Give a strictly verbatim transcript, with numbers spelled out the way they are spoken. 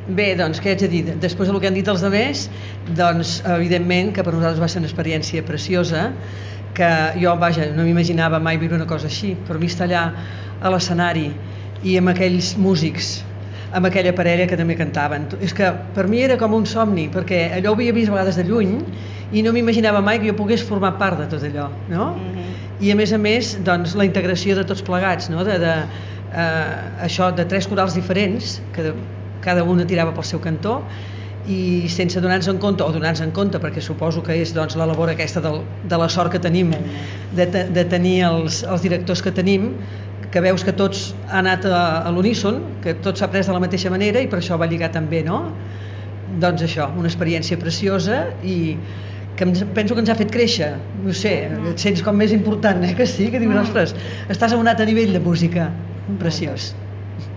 Bé, doncs, què haig de dir? Després del que han dit els altres, doncs, evidentment que per nosaltres va ser una experiència preciosa, que jo, vaja, no m'imaginava mai viure una cosa així, però mi estar allà a l'escenari i amb aquells músics, amb aquella parella que també cantaven, és que per mi era com un somni, perquè allò ho havia vist a vegades de lluny i no m'imaginava mai que jo pogués formar part de tot allò, no? Mm-hmm. I a més a més, doncs, la integració de tots plegats, no? De, de, eh, això, de tres corals diferents, que de, cada una tirava pel seu cantó, i sense donar-nos en compte, o donar-nos en compte, perquè suposo que és doncs, la labor aquesta del, de la sort que tenim, de, de tenir els, els directors que tenim, que veus que tots han anat a, a l'uníson, que tot s'ha pres de la mateixa manera i per això va lligar tan bé, no? Doncs això, una experiència preciosa i que ens, penso que ens ha fet créixer, no sé, et sents com més important, eh, que sí, que dius, ostres, estàs a un altre nivell de música, preciós.